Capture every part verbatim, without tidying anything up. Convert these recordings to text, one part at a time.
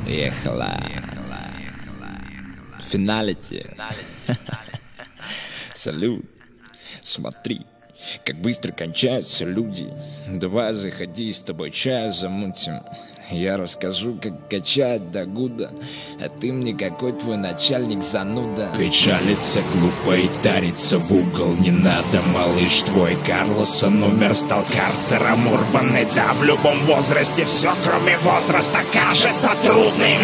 Ехала. Финалити. Салют. Смотри, как быстро кончаются люди. Давай заходи, с тобой чай замутим. Я расскажу, как качать до гуда, а ты мне какой твой начальник зануда. Печалится глупо и тарится в угол. Не надо, малыш, твой Карлосон умер, стал карцером урбанный. Да, в любом возрасте все, кроме возраста, кажется трудным.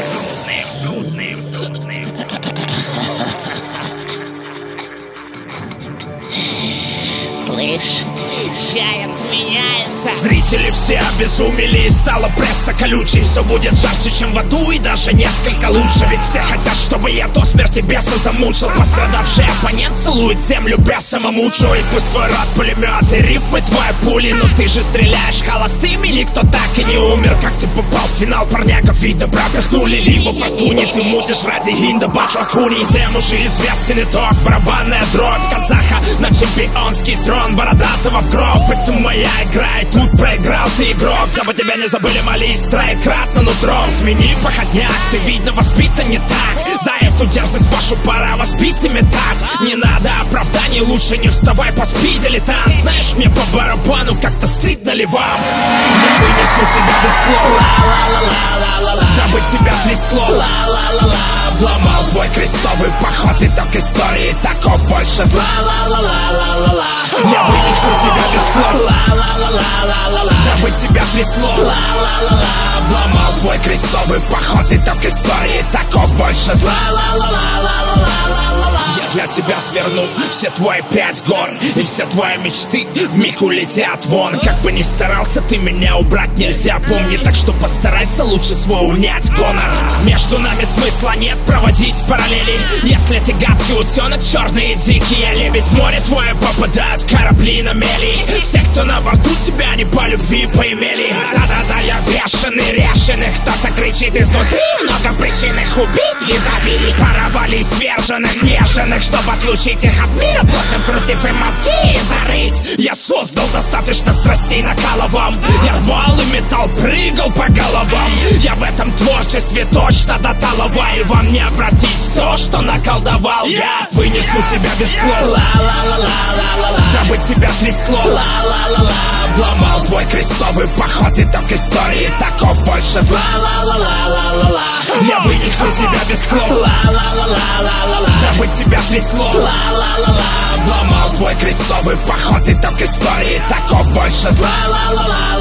Слышь, чай отменяется. Зрители все обезумели, и стала пресса колючей. Все будет жарче, чем в аду, и даже несколько лучше. Ведь все хотят, чтобы я до смерти беса замучил. Пострадавший оппонент целует землю без самомучу. И пусть твой рот пулемет и рифмы твои пули, но ты же стреляешь холостыми, никто так и не умер. Как ты попал в финал, парняка, вида пропихнули. Либо в фортуне ты мутишь ради гинда батла куни. Всем уже известен итог, барабанная дробь казаха на чемпионский трон бородатого в гроб. Это моя игра, и тут проиграл ты игрок. Дабы тебя не забыли, молись троекратно нутром. Смени походняк, ты видно воспитан не так. За эту дерзость вашу пора воспить и метать. Не надо оправданий, лучше не вставай, поспи, дилетант. Знаешь, мне по барабану, как-то стыдно ли вам? Я вынесу тебя без слов, дабы тебя трясло. Обломал твой крестовый поход, итог истории таков, больше зла. Я вынесу тебя без слов, дабы тебя трясло. Обломал твой крестовый поход, итог истории таков, больше зла. Я для тебя сверну все твои пять гор, и все твои мечты вмиг улетят вон. Как бы ни старался, ты меня убрать нельзя, помни. Так что постарайся лучше свой унять гонор. Между нами смысла нет проводить параллели. Если ты гадкий утенок, черные дикие лебедь, в море твое попадают корабли на мели. Все, кто на борту, тебя не по любви поимели. Да-да-да, я бешеный, решенный. Кто-то кричит изнутри, много причин их убить и забили. Пора валить сверженных, неженных, чтобы отлучить их от мира, плотно вкрутив им мозги и зарыть. Я создал достаточно страстей накаловом. Я рвал и металл, прыгал по головам. Я в этом творчестве точно до талого, и вам не обратить все, что наколдовал. Я вынесу тебя без слов, дабы тебя трясло. Обломал твой крестовый поход, итог истории таков, больше зла. Я вынесу тебя без слов, дабы тебя трясло. Обломал твой крестовый поход, итог истории таков, больше зла.